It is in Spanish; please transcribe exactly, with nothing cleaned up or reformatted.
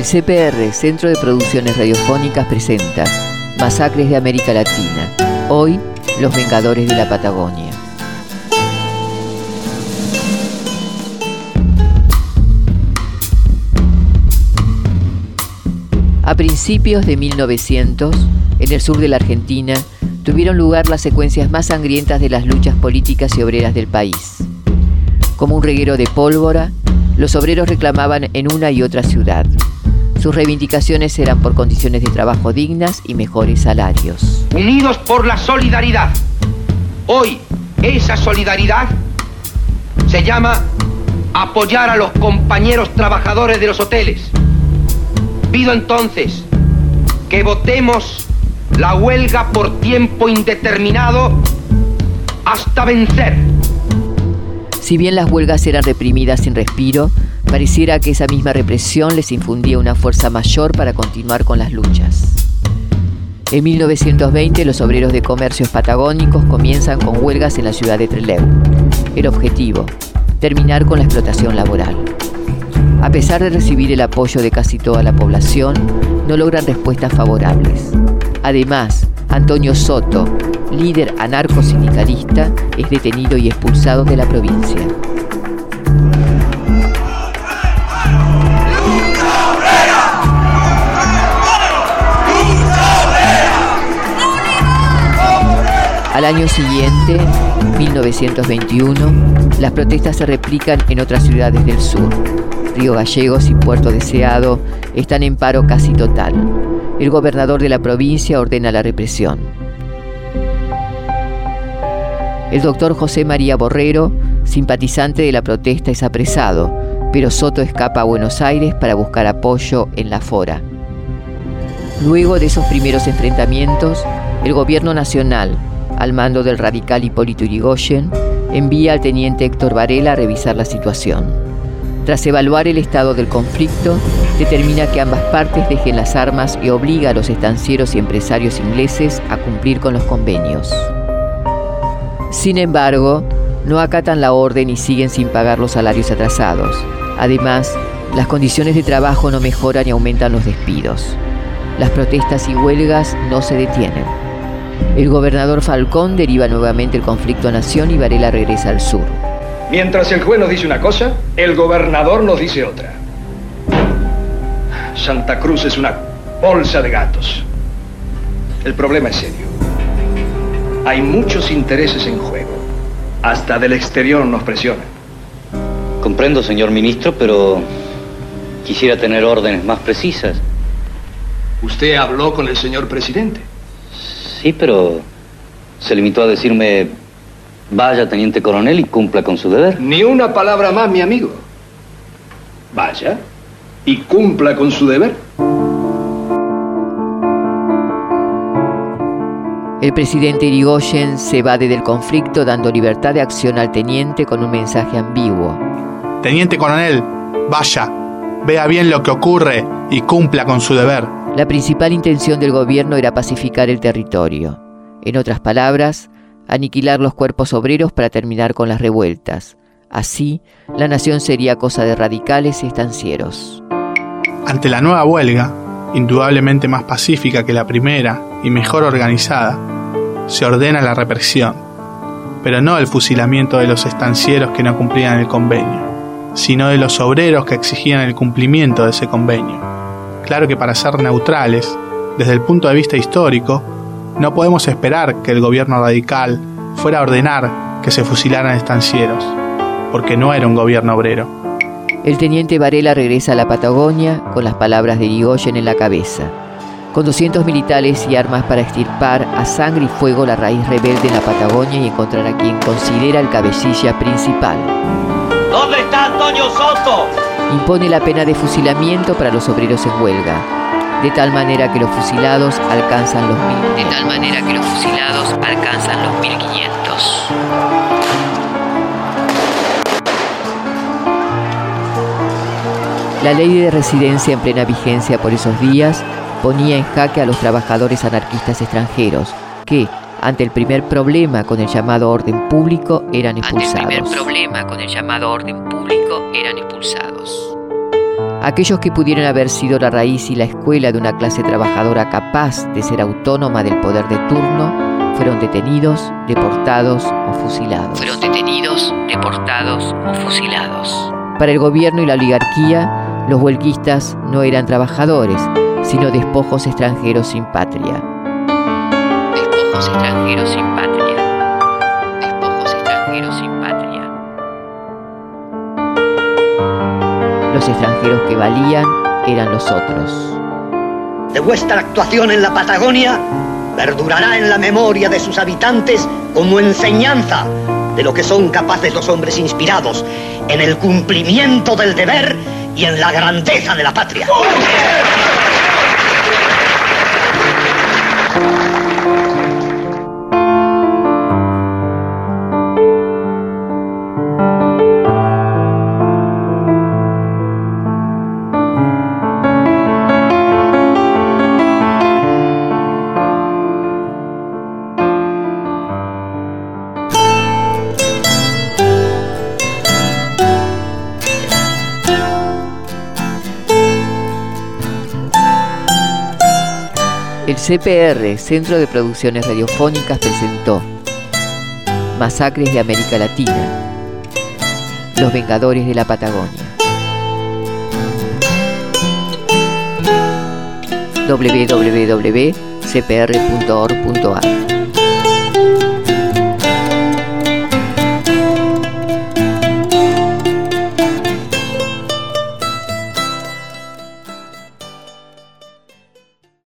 El C P R, Centro de Producciones Radiofónicas, presenta Masacres de América Latina. Hoy, los Vengadores de la Patagonia. A principios de mil novecientos, en el sur de la Argentina, tuvieron lugar las secuencias más sangrientas de las luchas políticas y obreras del país. Como un reguero de pólvora, los obreros reclamaban en una y otra ciudad. Sus reivindicaciones eran por condiciones de trabajo dignas y mejores salarios. Unidos por la solidaridad. Hoy, esa solidaridad se llama apoyar a los compañeros trabajadores de los hoteles. Pido entonces que votemos la huelga por tiempo indeterminado hasta vencer. Si bien las huelgas eran reprimidas sin respiro, pareciera que esa misma represión les infundía una fuerza mayor para continuar con las luchas. En mil novecientos veinte, los obreros de comercios patagónicos comienzan con huelgas en la ciudad de Trelew. El objetivo, terminar con la explotación laboral. A pesar de recibir el apoyo de casi toda la población, no logran respuestas favorables. Además, Antonio Soto, líder anarcosindicalista, es detenido y expulsado de la provincia. Al año siguiente, mil novecientos veintiuno, las protestas se replican en otras ciudades del sur. Río Gallegos y Puerto Deseado están en paro casi total. El gobernador de la provincia ordena la represión. El doctor José María Borrero, simpatizante de la protesta, es apresado, pero Soto escapa a Buenos Aires para buscar apoyo en la Fora. Luego de esos primeros enfrentamientos, el gobierno nacional, al mando del radical Hipólito Yrigoyen, envía al teniente Héctor Varela a revisar la situación. Tras evaluar el estado del conflicto, determina que ambas partes dejen las armas y obliga a los estancieros y empresarios ingleses a cumplir con los convenios. Sin embargo, no acatan la orden y siguen sin pagar los salarios atrasados. Además, las condiciones de trabajo no mejoran y aumentan los despidos. Las protestas y huelgas no se detienen. El gobernador Falcón deriva nuevamente el conflicto a Nación y Varela regresa al sur. Mientras el juez nos dice una cosa, el gobernador nos dice otra. Santa Cruz es una bolsa de gatos. El problema es serio. Hay muchos intereses en juego. Hasta del exterior nos presionan. Comprendo, señor ministro, pero quisiera tener órdenes más precisas. ¿Usted habló con el señor presidente? Sí, pero se limitó a decirme: vaya, teniente coronel, y cumpla con su deber. Ni una palabra más, mi amigo. Vaya y cumpla con su deber. El presidente Yrigoyen se evade del conflicto, dando libertad de acción al teniente con un mensaje ambiguo. Teniente coronel, vaya, vea bien lo que ocurre y cumpla con su deber. La principal intención del gobierno era pacificar el territorio. En otras palabras, aniquilar los cuerpos obreros para terminar con las revueltas. Así, la nación sería cosa de radicales y estancieros. Ante la nueva huelga, indudablemente más pacífica que la primera y mejor organizada, se ordena la represión, pero no el fusilamiento de los estancieros que no cumplían el convenio, sino de los obreros que exigían el cumplimiento de ese convenio. Claro que para ser neutrales, desde el punto de vista histórico, no podemos esperar que el gobierno radical fuera a ordenar que se fusilaran estancieros, porque no era un gobierno obrero. El teniente Varela regresa a la Patagonia con las palabras de Yrigoyen en la cabeza, con doscientos militares y armas para extirpar a sangre y fuego la raíz rebelde en la Patagonia y encontrar a quien considera el cabecilla principal. ¿Dónde está Antonio Soto? Impone la pena de fusilamiento para los obreros en huelga, de tal manera que los fusilados alcanzan los mil. De tal manera que los fusilados alcanzan los mil quinientos. La ley de residencia en plena vigencia por esos días ponía en jaque a los trabajadores anarquistas extranjeros, que, ante el primer problema con el llamado orden público, eran expulsados. Ante el primer problema con el llamado orden público, eran expulsados. Aquellos que pudieran haber sido la raíz y la escuela de una clase trabajadora capaz de ser autónoma del poder de turno, fueron detenidos, deportados o fusilados. Fueron detenidos, deportados o fusilados. Para el gobierno y la oligarquía, los huelguistas no eran trabajadores, sino despojos extranjeros sin patria. Despojos extranjeros sin patria. Despojos extranjeros sin patria. Los extranjeros que valían eran los otros. De vuestra actuación en la Patagonia perdurará en la memoria de sus habitantes como enseñanza de lo que son capaces los hombres inspirados en el cumplimiento del deber y en la grandeza de la patria. El C P R, Centro de Producciones Radiofónicas, presentó Masacres de América Latina, Los Vengadores de la Patagonia. w w w punto c p r punto org punto a r